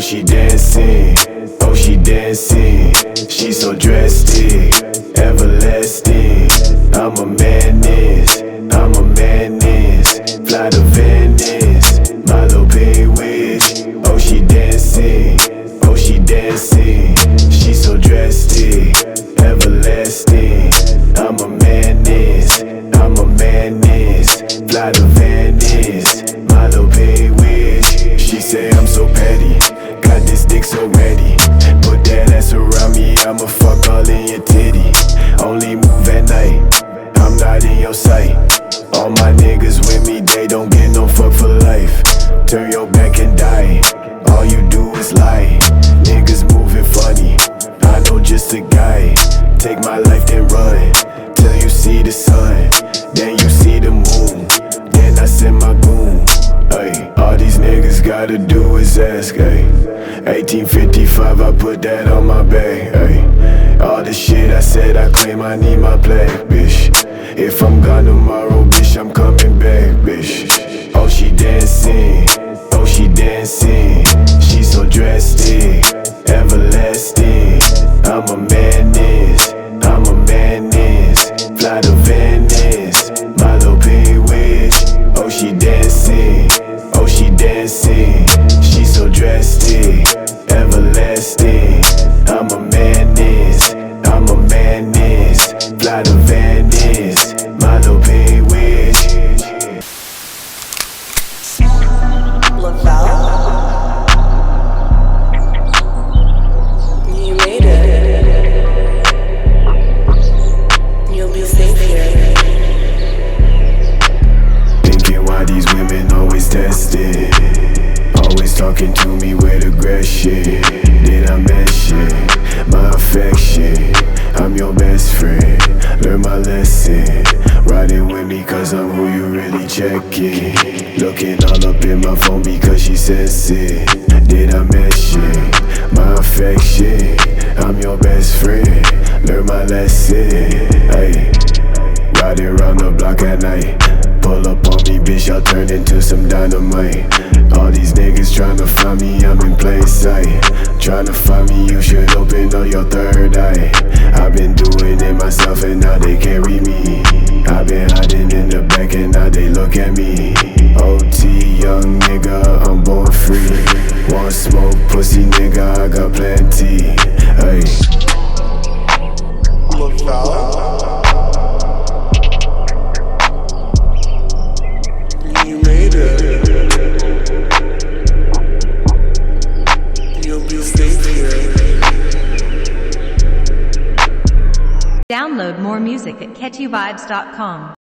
she dancing, oh she dancing. She so drastic, everlasting. I'm a madness, I'm a madness. Fly to Venice, my little pay wish. Oh she dancing, oh she dancing. She so drastic, everlasting. I'm a madness, I'm a madness. Fly to Venice, my little pay wish. She say I'm so petty, got this dick so ready. Put that ass around me, I'ma fuck all in your titty. Only move at night, I'm not in your sight. All my niggas with me, they don't get no fuck for life. Turn your back and die, all you do is lie. Niggas moving funny, I know just a guy. Take my life then run, till you see the sun. Then you see the moon, then I send my goon. Ay, all these niggas gotta do is ask, ay. 1855, I put that on my back, ay. All the shit I said, I claim I need my plaque, bitch. If I'm gone tomorrow, bitch, I'm coming back, bitch. Oh, she dancing, oh, she dancing. She so drastic, everlasting. I'm a madness, I'm a madness. Fly to Venice, my little pay wish. Oh, she dancing, oh, she dancing. She so drastic, everlasting. I'm a madness, I'm a madness. Fly to Venice, my little pay wish. You made it. You'll be safe here. Thinking why these women always tested, always talking to me with aggression. Did I mention my affection? I'm your best friend, learn my lesson. Riding with me cause I'm who you really checking. Looking all up in my phone because she says it. Did I mention my affection? I'm your best friend, learn my lesson. Ay, riding around the block at night. Pull up on me, bitch, I'll turn into some dynamite. All these niggas tryna find me, I'm in plain sight. Tryna find me, you should open up your third eye. I've been doing it myself and now they carry me. I've been hiding in the back and now they look at me. OT, young nigga, I'm born free. Want smoke, pussy nigga, I got plenty. Hey. Look out. You made it. You'll be safe here. Download more music at catchyvibes.com.